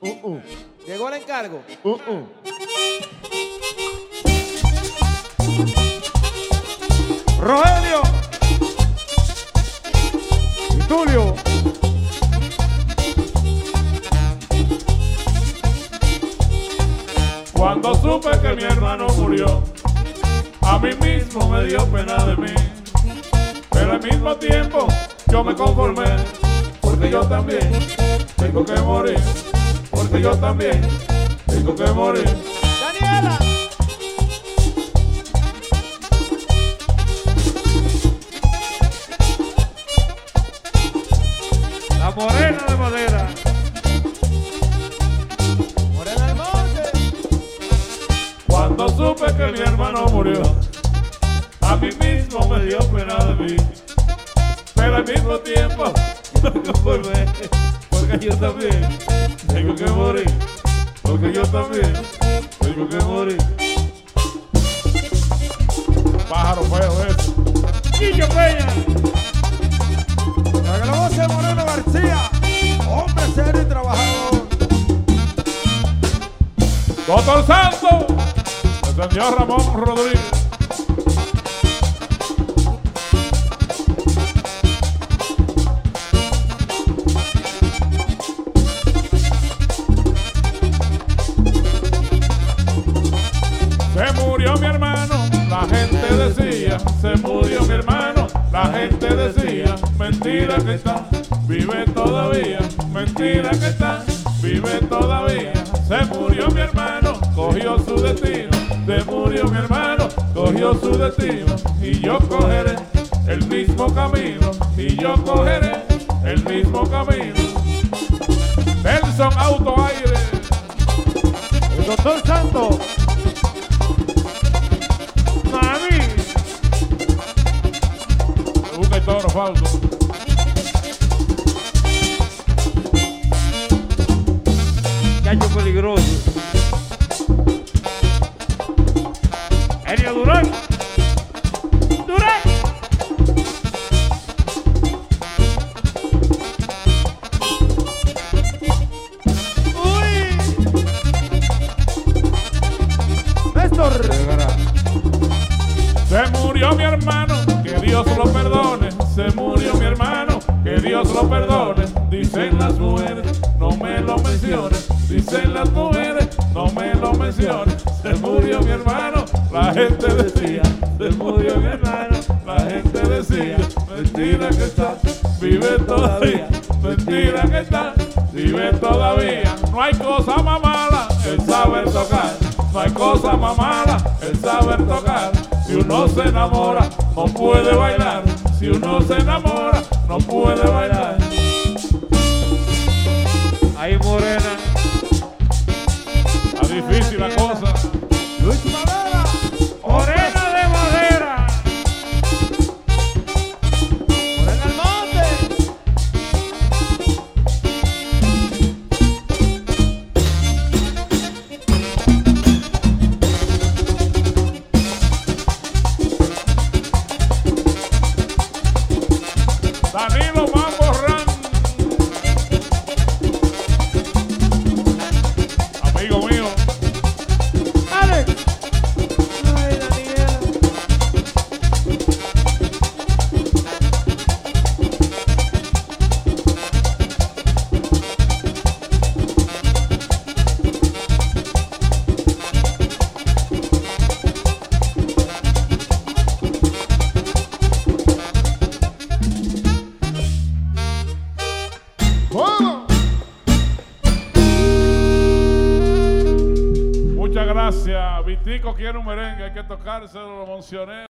Llegó el encargo. Rogelio y Tulio. Cuando supe que mi hermano murió, a mí mismo me dio pena de mí, pero al mismo tiempo yo me conformé, porque yo también tengo que morir, porque yo también tengo que morir. Daniela. La morena de madera. Morena del Monte. Cuando supe que mi hermano murió, a mí mismo me dio pena de mí, pero al mismo tiempo yo me conformé, porque yo también tengo que morir, porque yo también tengo que morir. Pájaro feo ese. Guillo Peña. La voz de Moreno García. Hombre serio y trabajador. Doctor Santo, descendió Ramón Rodríguez. Se murió mi hermano, la gente decía, se murió mi hermano, la gente decía, mentira que está, vive todavía, mentira que está, vive todavía. Se murió mi hermano, cogió su destino, se murió mi hermano, cogió su destino, y yo cogeré el mismo camino, y yo cogeré el mismo camino. Nelson Auto Aire. El doctor Santo. Mami. Busca el toro falso. Chacho peligroso. Enio Durán. Durán. Uy. Néstor. Se murió mi hermano, que Dios lo perdone. Se murió mi hermano, que Dios lo perdone. Dicen las mujeres, no me lo menciones. Dicen las mujeres, no me lo menciones. Se murió mi hermano, la gente decía. Se murió mi hermano, la gente decía. Mentira que está, vive todavía. Mentira que está, vive todavía. No hay cosa más mala, el saber tocar. No hay cosa más mala, el saber tocar. Si uno se enamora, no puede bailar. Si uno se enamora, no puede bailar. Ahí Morena. Está difícil la cosa. Luis Madera. Morena de madera. Morena del Monte. Danilo Mamborrán. Amigo mío. Alex. Ay, Daniela. ¿Cómo? Muchas gracias. Vitico quiere un merengue, hay que tocárselo, lo mencioné.